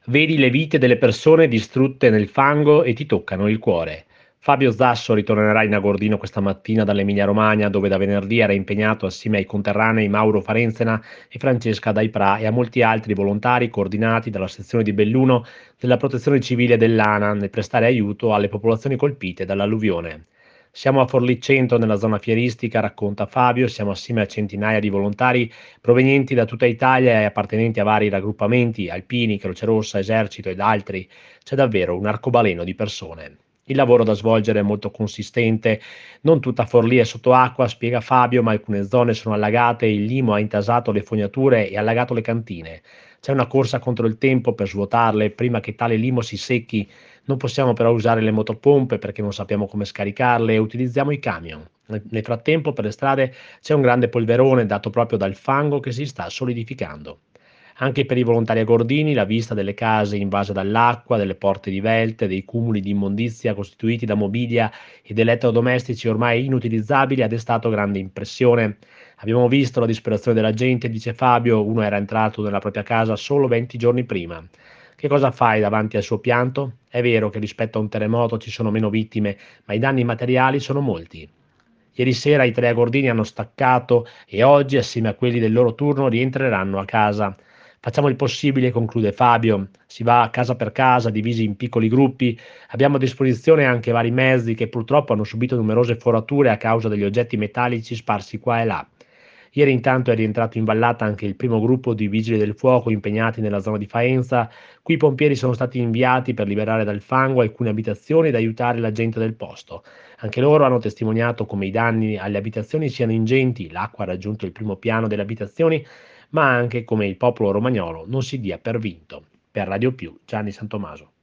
Vedi le vite delle persone distrutte nel fango e ti toccano il cuore. Fabio Zasso ritornerà in Agordino questa mattina dall'Emilia-Romagna, dove da venerdì era impegnato assieme ai conterranei Mauro Farenzena e Francesca Daipra e a molti altri volontari coordinati dalla sezione di Belluno della Protezione Civile dell'ANA nel prestare aiuto alle popolazioni colpite dall'alluvione. Siamo a Forlì nella zona fieristica, racconta Fabio, siamo assieme a centinaia di volontari provenienti da tutta Italia e appartenenti a vari raggruppamenti, alpini, Croce Rossa, Esercito ed altri. C'è davvero un arcobaleno di persone. Il lavoro da svolgere è molto consistente, non tutta Forlì è sotto acqua, spiega Fabio, ma alcune zone sono allagate, il limo ha intasato le fognature e allagato le cantine. C'è una corsa contro il tempo per svuotarle prima che tale limo si secchi. Non possiamo però usare le motopompe perché non sappiamo come scaricarle e utilizziamo i camion. Nel frattempo per le strade c'è un grande polverone dato proprio dal fango che si sta solidificando. Anche per i volontari agordini la vista delle case invase dall'acqua, delle porte divelte, dei cumuli di immondizia costituiti da mobilia ed elettrodomestici ormai inutilizzabili ha destato grande impressione. Abbiamo visto la disperazione della gente, dice Fabio, uno era entrato nella propria casa solo 20 giorni prima. Che cosa fai davanti al suo pianto? È vero che rispetto a un terremoto ci sono meno vittime, ma i danni materiali sono molti. Ieri sera i tre agordini hanno staccato e oggi, assieme a quelli del loro turno, rientreranno a casa. Facciamo il possibile, conclude Fabio. Si va casa per casa, divisi in piccoli gruppi. Abbiamo a disposizione anche vari mezzi che purtroppo hanno subito numerose forature a causa degli oggetti metallici sparsi qua e là. Ieri intanto è rientrato in vallata anche il primo gruppo di vigili del fuoco impegnati nella zona di Faenza. Qui i pompieri sono stati inviati per liberare dal fango alcune abitazioni ed aiutare la gente del posto. Anche loro hanno testimoniato come i danni alle abitazioni siano ingenti, l'acqua ha raggiunto il primo piano delle abitazioni, ma anche come il popolo romagnolo non si dia per vinto. Per Radio Più, Gianni Santomaso.